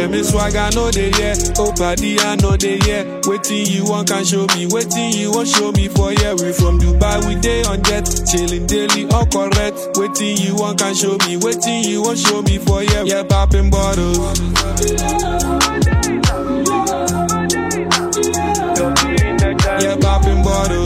Share me swag, I know they yeah. Oh, party, I know they yeah. Waiting you want can show me. Waiting you want show me for yeah. We from Dubai, we day on jet. Chilling daily, all correct. Waiting you want can show me. Waiting you want show me for yeah. Yeah, popping bottles. Yeah, popping bottles.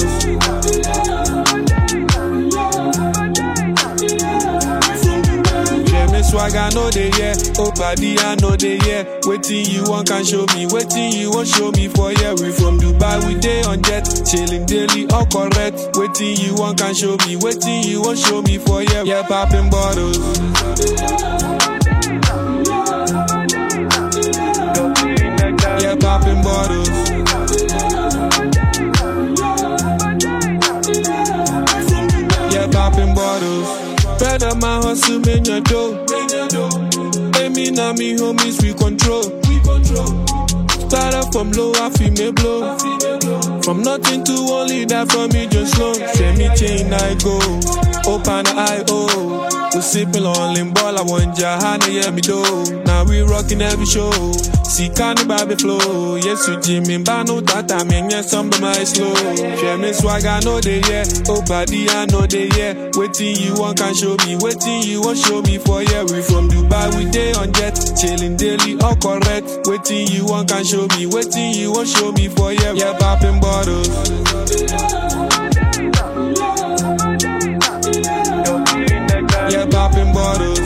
Swag, I know they yeah. Oh, party, I know they yeah. Waiting you want can show me. Waiting you want show me for yeah. We from Dubai, we day on jet. Chilling daily, all correct. Waiting you want can show me. Waiting you want show me for yeah. Yeah, popping bottles. Yeah, popping bottles. Yeah, popping bottles. Better my hustle, man, your dough. Aiming at me, homies, we control. Started from low, I feel me blow. From nothing to only that for me, just slow. Send me chain, I go. Open I oh. We sipping on limball, I want Jahana, yeah, me do. Now we rocking every show. See, can't baby flow. Yes, you Jimmy, Bano, Tata, man, yes, some of my slow. Share me swag, I know they yeah. Oh, body, I know they yeah. Waiting you want can show me. Waiting you want show me for yeah. We from Dubai, we day on jet. Chilling daily, all correct. Waiting you want can show me. Waiting you want show me for yeah. Yeah, popping bottles. Yeah, popping bottles.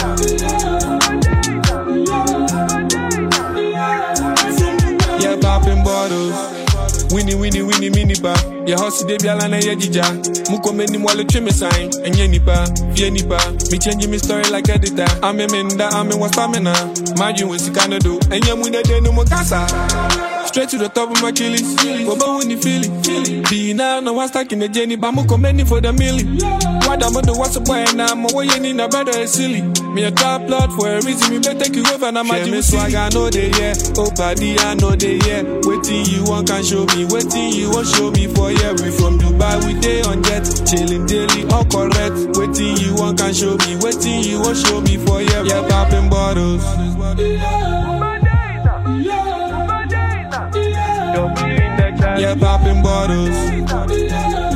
Yeah, popping bottles. Winnie, mini bar. Your hustle, they be a lana, yeah, jija. Muko meni mwale chime sign. And ye nipa, ye nipa. Me changing me story like editor. I'm a menda, I'm a stamina. Imagine what you can do. And ye muna de no more casa. Straight to the top of my Achilles. But when you feel it. Be now, no one stuck in the journey. But muko meni for the milli. What I'm gonna do, what's a boy and I'm away in a better is silly. Me a top blood for a reason. Me better take you over and I'm a Jimmy swag, I know they yeah. Oh, body, I know they yeah. Waiting you want can show me. Waiting you want show me for yeah. We from Dubai, we day on jet. Chilling daily, all correct. Waiting you want can show me. Waiting you want show me for yeah. Yeah, popping bottles. Yeah, popping bottles.